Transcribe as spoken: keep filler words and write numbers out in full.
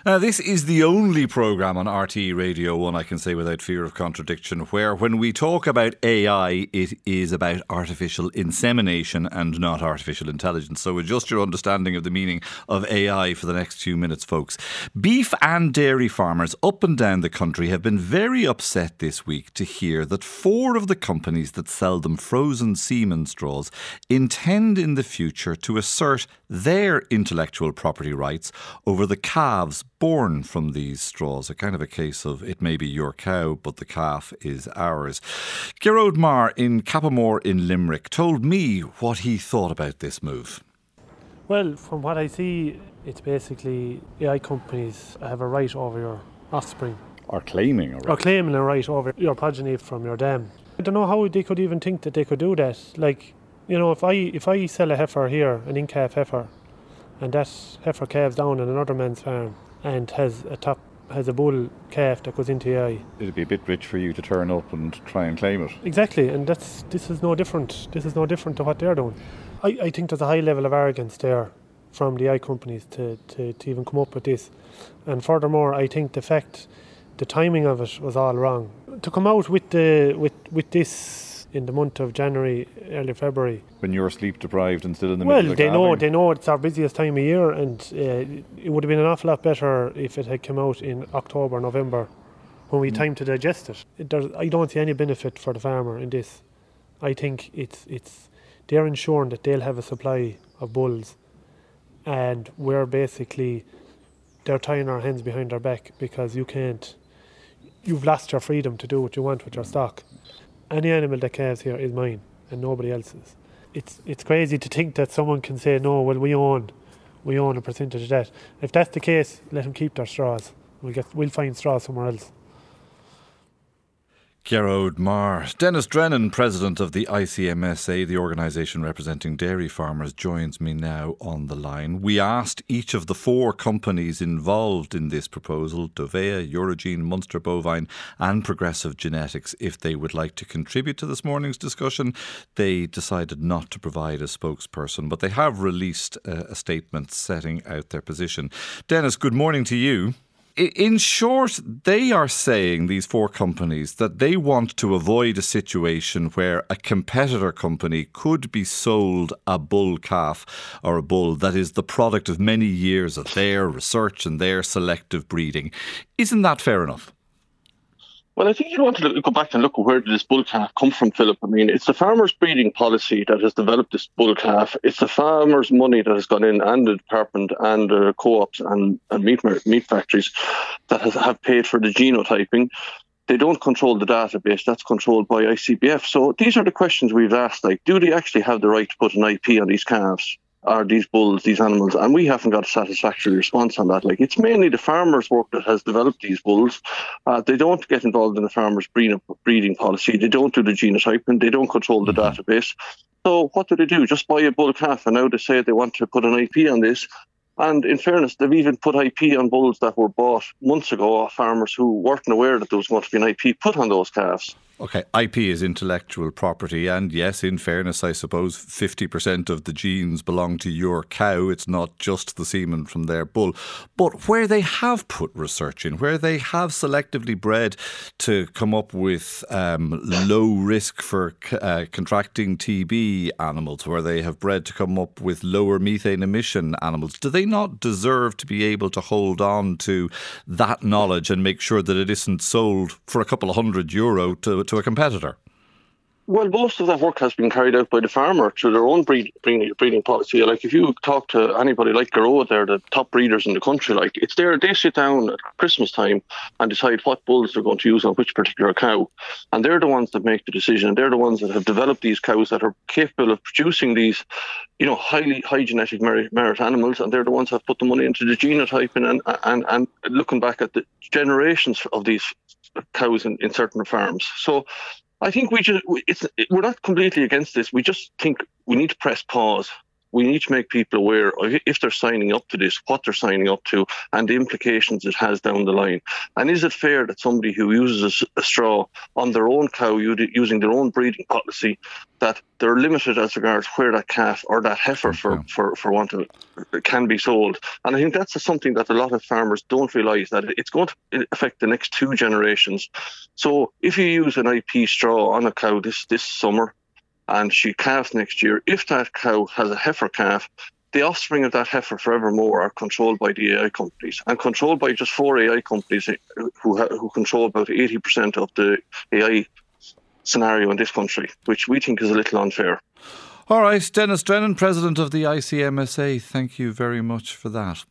Uh, this is the only programme on R T E Radio one, I can say without fear of contradiction, where when we talk about A I, it is about artificial insemination and not artificial intelligence. So adjust your understanding of the meaning of A I for the next few minutes, folks. Beef and dairy farmers up and down the country have been very upset this week to hear that four of the companies that sell them frozen semen straws intend in the future to assert their intellectual property rights over the calves born from these straws. A kind of a case of it may be your cow, but the calf is ours. Gearóid Maher in Cappamore in Limerick told me what he thought about this move. Well, from what I see, it's basically A I companies have a right over your offspring. Or claiming a right. Or claiming a right over your progeny from your dam. I don't know how they could even think that they could do that. Like, you know, if I if I sell a heifer here, an in-calf heifer, and that heifer calves down on another man's farm and has a top has a bull calf that goes into A I. It'd be a bit rich for you to turn up and try and claim it. Exactly, and that's this is no different. This is no different to what they're doing. I, I think there's a high level of arrogance there from the A I companies to, to, to even come up with this. And furthermore, I think the fact, the timing of it was all wrong. To come out with the with, with this in the month of January, early February. When you're sleep deprived and still in the well, middle of they know calving. they know it's our busiest time of year, and uh, it would have been an awful lot better if it had come out in October, November, when we mm. time to digest it. it there's, I don't see any benefit for the farmer in this. I think it's it's they're ensuring that they'll have a supply of bulls, and we're basically they're tying our hands behind our back because you can't. You've lost your freedom to do what you want with your stock. Any animal that calves here is mine and nobody else's. It's it's crazy to think that someone can say, no, well, we own we own a percentage of that. If that's the case, let them keep their straws. We'll get we'll find straws somewhere else. Gearóid Maher. Dennis Drennan, president of the I C M S A, the organisation representing dairy farmers, joins me now on the line. We asked each of the four companies involved in this proposal, Dovea, Eurogene, Munster Bovine and Progressive Genetics, if they would like to contribute to this morning's discussion. They decided not to provide a spokesperson, but they have released a, a statement setting out their position. Dennis, good morning to you. In short, they are saying, these four companies, that they want to avoid a situation where a competitor company could be sold a bull calf or a bull that is the product of many years of their research and their selective breeding. Isn't that fair enough? Well, I think you want to look, go back and look at where did this bull calf come from, Philip. I mean, it's the farmer's breeding policy that has developed this bull calf. It's the farmer's money that has gone in, and the department and uh, co-ops and, and meat meat factories that has, have paid for the genotyping. They don't control the database. That's controlled by I C B F. So these are the questions we've asked. Like, do they actually have the right to put an I P on these calves? Are these bulls, these animals? And we haven't got a satisfactory response on that. Like, it's mainly the farmers' work that has developed these bulls. Uh, they don't get involved in the farmers' breeding, breeding policy. They don't do the genotyping. They don't control the mm-hmm. database. So what do they do? Just buy a bull calf, and now they say they want to put an I P on this. And in fairness, they've even put I P on bulls that were bought months ago off farmers who weren't aware that there was going to be an I P put on those calves. OK, I P is intellectual property, and yes, in fairness, I suppose fifty percent of the genes belong to your cow. It's not just the semen from their bull. But where they have put research in, where they have selectively bred to come up with um, low risk for uh, contracting T B animals, where they have bred to come up with lower methane emission animals, do they not deserve to be able to hold on to that knowledge and make sure that it isn't sold for a couple of hundred euro to to a competitor? Well, most of that work has been carried out by the farmer through their own breed, breeding, breeding policy. Like, if you talk to anybody like Gearóid, they're the top breeders in the country. Like, it's there, they sit down at Christmas time and decide what bulls they're going to use on which particular cow. And they're the ones that make the decision. They're the ones that have developed these cows that are capable of producing these, you know, highly high genetic merit, merit animals. And they're the ones that have put the money into the genotyping and, and, and looking back at the generations of these cows in, in certain farms. So I think we just, it's, we're not completely against this. We just think we need to press pause. we need to make people aware of, if they're signing up to this, what they're signing up to and the implications it has down the line. And is it fair that somebody who uses a, a straw on their own cow using their own breeding policy, that they're limited as regards where that calf or that heifer, for, for, for want of, can be sold? And I think that's something that a lot of farmers don't realise, that it's going to affect the next two generations. So if you use an I P straw on a cow this, this summer and she calves next year, if that cow has a heifer calf, the offspring of that heifer forevermore are controlled by the A I companies, and controlled by just four A I companies who ha- who control about eighty percent of the A I scenario in this country, which we think is a little unfair. All right, Denis Drennan, President of the I C M S A, thank you very much for that.